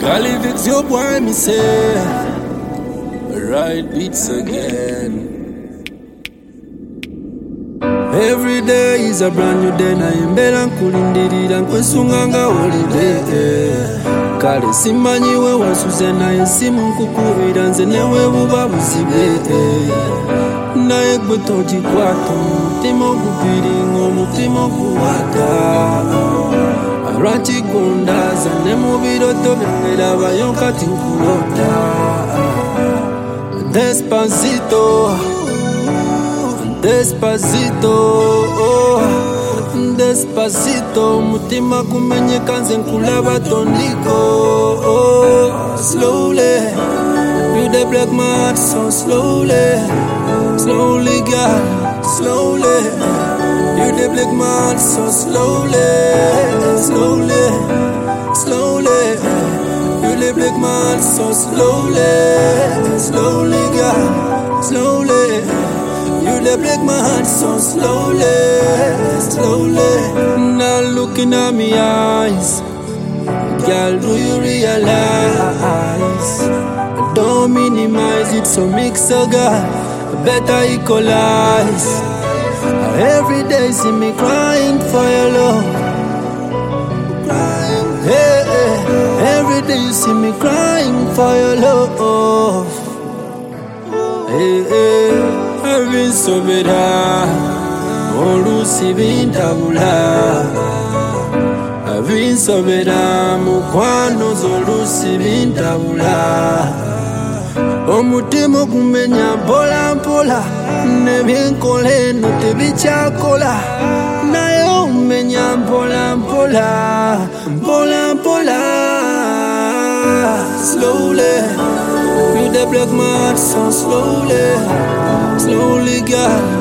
Cali fix your boy, me say. Right beats again. Every day is a brand new day. Na imbera nkulindirira nkwesunganga holiday. Kale simanyiwe wasuze naye simu nkukubira nze newe buba buzibe. Naye gwe togikwata omutima ogupiringa omutima oguwata. Lwakigundaza ne mu biroto byongerabayo kati nkulota. Despacito, despacito, despacito, mutima kumenyeka nze nkulaba tondiko. Slowly, you dey break my heart so slowly, slowly girl, slowly. You dey break my heart so slowly, slowly, slowly. You dey break my heart so slowly, slowly, girl, slowly. You dey break my heart so slowly, slowly. Now looking at me eyes, girl, do you realize? Don't minimize it, so mix a girl, better equalize. Every day see me crying for your love. Hey, hey. Every day you see me crying for your love. Hey, hey. I've been so bitter, olusi bintabula. I've been so bitter, mukwano zolusi bintabula. Omutima kumenya mpola mpola, nebyenkola eno tebikyakola. Naye omenya mpola mpola, mpola mpola. Slowly, you dey break my heart so slowly, slowly, girl,